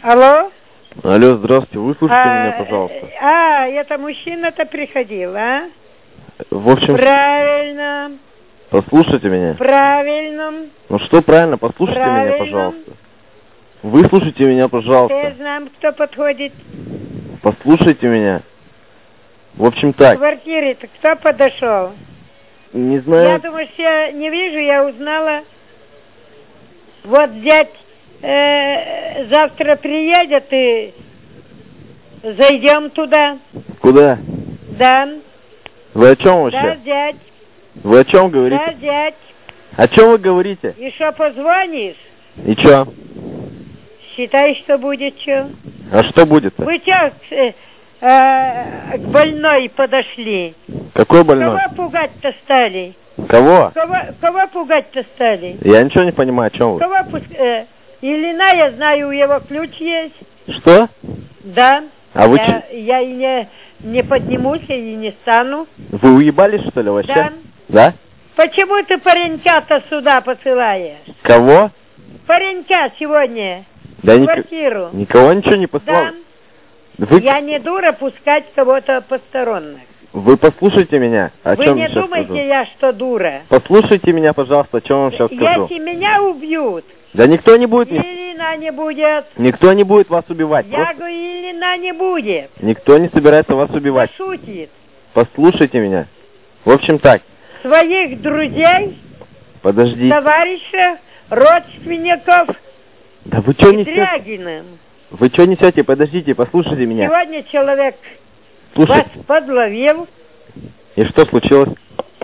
Алло? Алло, здравствуйте, выслушайте меня, пожалуйста. Это мужчина-то приходил, а? В общем... Правильно. Послушайте меня. Правильно. Ну что правильно, послушайте меня, пожалуйста. Выслушайте меня, пожалуйста. Я знаю, кто подходит. Послушайте меня. В общем так. В квартире-то кто подошел? Не знаю. Я думаю, что я не вижу, я узнала. Вот дядь завтра приедет и зайдем туда. Куда? Да. Вы о чем вообще? Да, дядь. Вы о чем говорите? Да, дядь. О чем вы говорите? И что, позвонишь? И что? Считай, что будет что. А что будет-то? Вы что к больной подошли? Какой больной? Кого пугать-то стали? Кого? Кого пугать-то стали? Я ничего не понимаю, о чем вы. Кого Ильина, я знаю, у его ключ есть. Что? Да. А вы я и не поднимусь и не стану. Вы уебались, что ли, вообще? Да. Да? Почему ты паренька-то сюда посылаешь? Кого? Паренька сегодня да в квартиру. Никого ничего не послал. Да. Я не дура пускать кого-то посторонних. Вы послушайте меня. Вы не думайте, я что дура. Послушайте меня, пожалуйста, о чем я вам сейчас скажу. Если меня убьют. Да никто не будет. Ильина не будет. Никто не будет вас убивать. Я говорю, Ильина не будет. Никто не собирается вас убивать. Шутит. Послушайте меня. В общем так. Своих друзей. Подождите. Товарищей, родственников. Да вы что несете? Вы что несете? Подождите, послушайте меня. Сегодня человек вас подловил. И что случилось?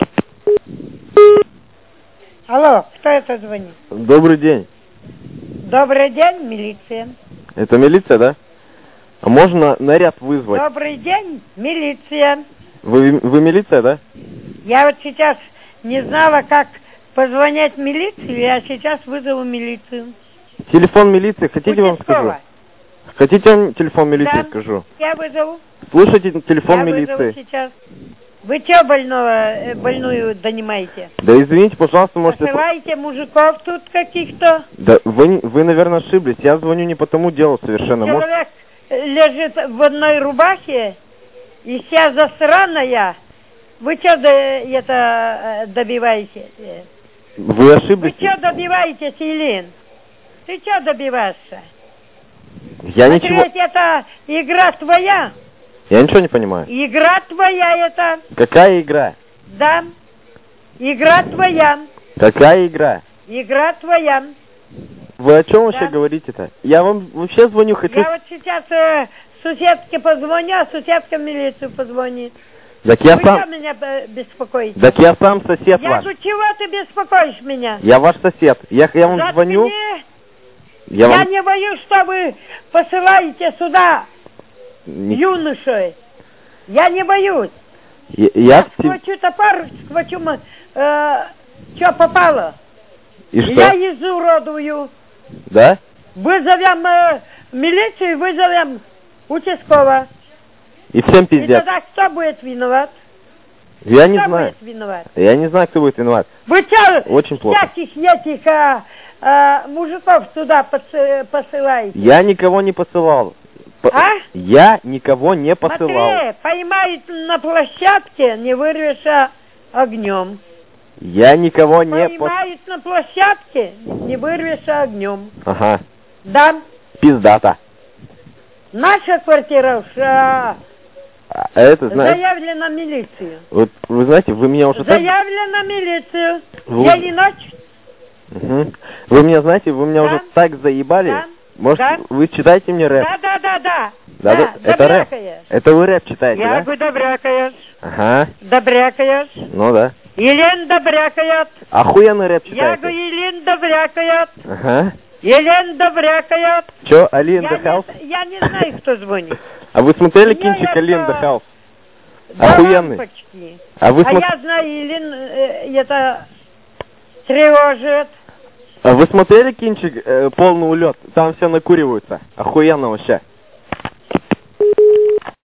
Алло, кто это звонит? Добрый день. Добрый день, милиция. Это милиция, да? А можно наряд вызвать? Добрый день, милиция. Вы милиция, да? Я вот сейчас не знала, как позвонять в милицию, я сейчас вызову милицию. Телефон милиции, хотите вам скажу? Хотите вам телефон милиции скажу? Я вызову. Слушайте телефон милиции. Вызову сейчас. Вы что больную донимаете? Да извините, пожалуйста, можете... Посылаете мужиков тут каких-то? Да вы, наверное, ошиблись. Я звоню не по тому делу совершенно. Человек лежит в одной рубахе, и вся засраная. Вы что добиваетесь? Вы ошиблись. Вы что добиваетесь, Илин? Ты что добиваешься? Я ничего... это игра твоя? Я ничего не понимаю. Игра твоя это? Какая игра? Да. Игра твоя. Какая игра? Игра твоя. Вы о чем вообще говорите-то? Я вам вообще звоню, хочу... Я вот сейчас соседке позвоню, а соседка в милицию позвонит. Так я Вы сам... что меня беспокоите? Так я сам сосед ваш. Я чего ты беспокоишь меня? Я ваш сосед. Я вам звоню... Я не боюсь, что вы посылаете сюда юношей. Я не боюсь. Я схвачу топор, схвачу, что попало. И что? Я изуродую. Да? Вызовем милицию, вызовем участкового. И всем пиздец. И тогда кто будет виноват? Я не знаю. Будет виноват? Я не знаю, кто будет виноват. Вы что, очень плохо. Всяких этих мужиков сюда посылаете? Я никого не посылал. Я никого не посылал. Смотри, поймают на площадке, не вырвешь огнем. Я никого не поймают на площадке, не вырвешь огнем. Ага. Да. Пиздата. Наша квартира заявлена в милицию. Вот, вы знаете, вы меня уже... Заявлена в милицию. День и ночь. Угу. Вы меня, знаете, вы меня уже так заебали. Да. Может, вы читаете мне рэп? Да. Это рэп. Это вы рэп читаете, Я говорю, добрякаешь. Ага. Добрякаешь. Ну да. Елен добрякает. Охуенный рэп читаете. Я говорю, Елен добрякает. Ага. Елен добрякает. Чё, Али in the house? Я не знаю, кто звонит. А вы смотрели кинчик Али in the house? Охуенный. Почти. А я знаю, Елен это тревожит. А вы смотрели кинчик «Полный улет»? Там все накуриваются. Охуенно вообще.